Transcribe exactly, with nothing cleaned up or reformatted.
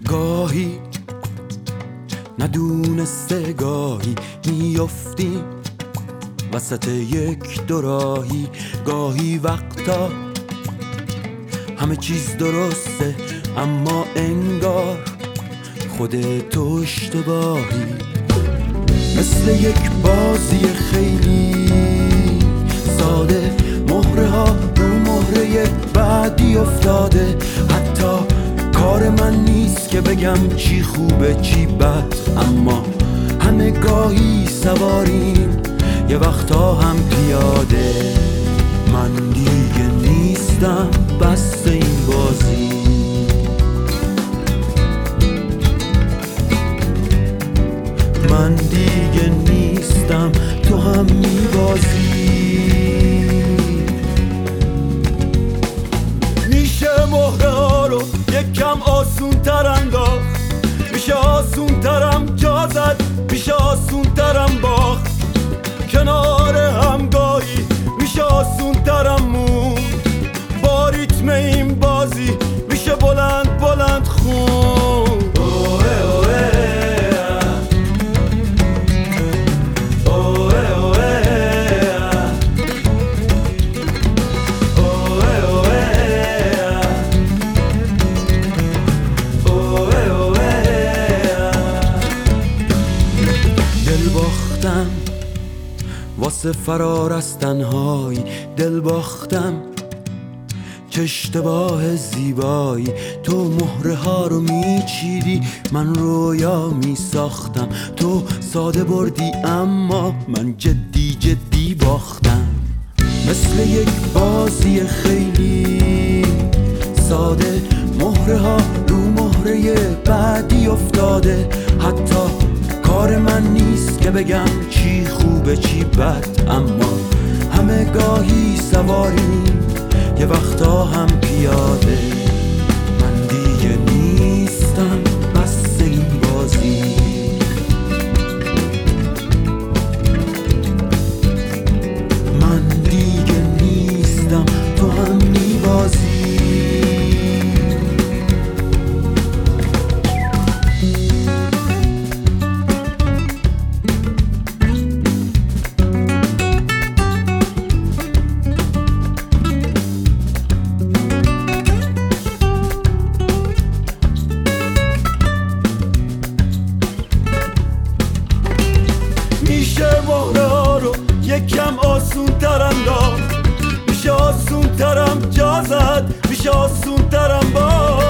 گاهی ندونسته گاهی میافتیم وسط یک دوراهی، گاهی وقتا همه چیز درسته اما انگار خودت اشتباهی. مثل یک بازی خیلی ساده، مهره ها رو مهره بعدی افتاده. حتی کار من نیست که بگم چی خوبه چی بد، اما همه گاهی سواریم یه وقتا هم پیاده. من دیگه نیستم بس این بازی، من دیگه نیستم تو هم میبازی. میشه مهره ها رو یکم آسون تر انداخت، میشه آسون ترم جا زد، میشه آسون ترم باخت. کنار هم گاهی میشه آسون ترم مون، با ریتم این بازی میشه بلند بلند خون. اوه اوه واسه فرار از تنهایی، دل باختم چه اشتباه زیبایی. تو مهره ها رو میچیدی، من رویا میساختم. تو ساده بردی اما من جدی جدی باختم. مثل یک بازی خیلی ساده، مهره ها رو مهره بعدی افتاده. حتی کار من نیست که بگم چی خوبه چی بد، اما همه گاهی سواریم یه وقتا هم پیاده. من دیگه نیستم بس این بازی، من دیگه نیستم تو هم میبازی. یکم آسون تر انداخت، میشه آسون ترم جا زد، میشه آسون ترم با